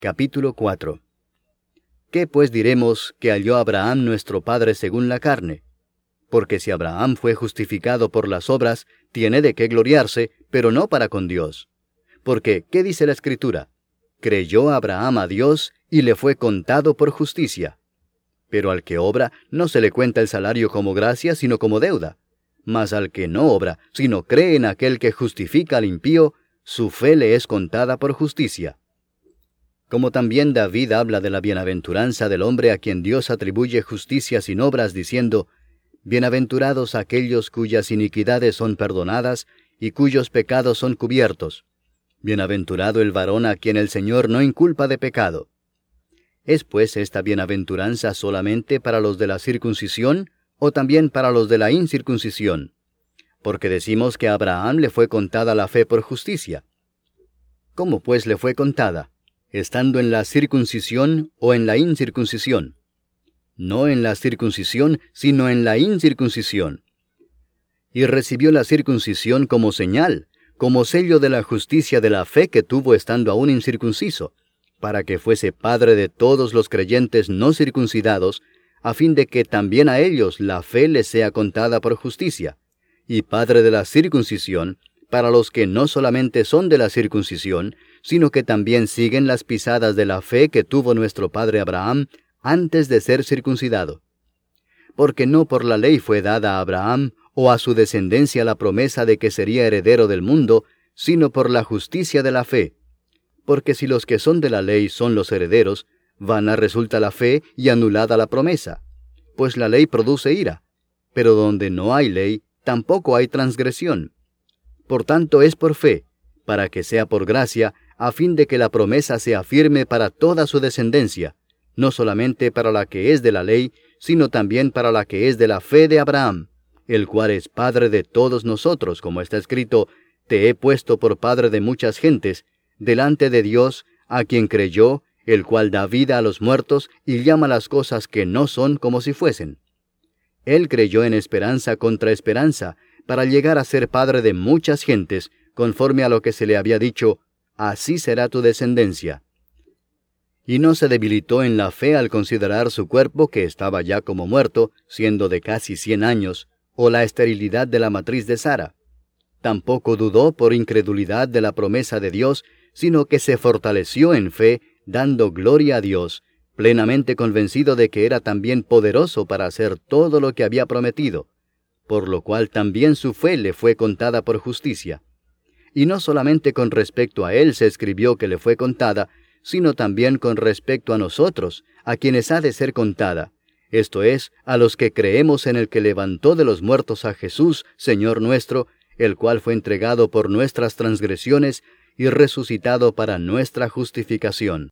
Capítulo 4. ¿Qué pues diremos que halló Abraham nuestro padre según la carne? Porque si Abraham fue justificado por las obras, tiene de qué gloriarse, pero no para con Dios. Porque, ¿qué dice la Escritura? Creyó Abraham a Dios y le fue contado por justicia. Pero al que obra, no se le cuenta el salario como gracia, sino como deuda. Mas al que no obra, sino cree en aquel que justifica al impío, su fe le es contada por justicia. Como también David habla de la bienaventuranza del hombre a quien Dios atribuye justicia sin obras, diciendo: Bienaventurados aquellos cuyas iniquidades son perdonadas y cuyos pecados son cubiertos. Bienaventurado el varón a quien el Señor no inculpa de pecado. ¿Es pues esta bienaventuranza solamente para los de la circuncisión o también para los de la incircuncisión? Porque decimos que a Abraham le fue contada la fe por justicia. ¿Cómo pues le fue contada? ¿Estando en la circuncisión o en la incircuncisión? No en la circuncisión, sino en la incircuncisión. Y recibió la circuncisión como señal, como sello de la justicia de la fe que tuvo estando aún incircunciso, para que fuese padre de todos los creyentes no circuncidados, a fin de que también a ellos la fe les sea contada por justicia, y padre de la circuncisión, para los que no solamente son de la circuncisión, sino que también siguen las pisadas de la fe que tuvo nuestro padre Abraham antes de ser circuncidado. Porque no por la ley fue dada a Abraham o a su descendencia la promesa de que sería heredero del mundo, sino por la justicia de la fe. Porque si los que son de la ley son los herederos, vana resulta la fe y anulada la promesa. Pues la ley produce ira, pero donde no hay ley, tampoco hay transgresión. Por tanto es por fe, para que sea por gracia, a fin de que la promesa sea firme para toda su descendencia, no solamente para la que es de la ley, sino también para la que es de la fe de Abraham, el cual es padre de todos nosotros, como está escrito: Te he puesto por padre de muchas gentes, delante de Dios, a quien creyó, el cual da vida a los muertos y llama las cosas que no son como si fuesen. Él creyó en esperanza contra esperanza, para llegar a ser padre de muchas gentes, conforme a lo que se le había dicho: Así será tu descendencia. Y no se debilitó en la fe al considerar su cuerpo, que estaba ya como muerto, siendo de casi 100 años, o la esterilidad de la matriz de Sara. Tampoco dudó por incredulidad de la promesa de Dios, sino que se fortaleció en fe, dando gloria a Dios, plenamente convencido de que era también poderoso para hacer todo lo que había prometido, por lo cual también su fe le fue contada por justicia. Y no solamente con respecto a él se escribió que le fue contada, sino también con respecto a nosotros, a quienes ha de ser contada, esto es, a los que creemos en el que levantó de los muertos a Jesús, Señor nuestro, el cual fue entregado por nuestras transgresiones y resucitado para nuestra justificación.